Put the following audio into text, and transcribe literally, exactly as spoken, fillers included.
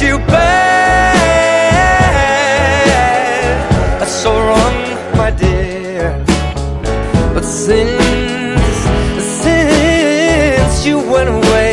you bad. That's so wrong, my dear. But since, since you went away,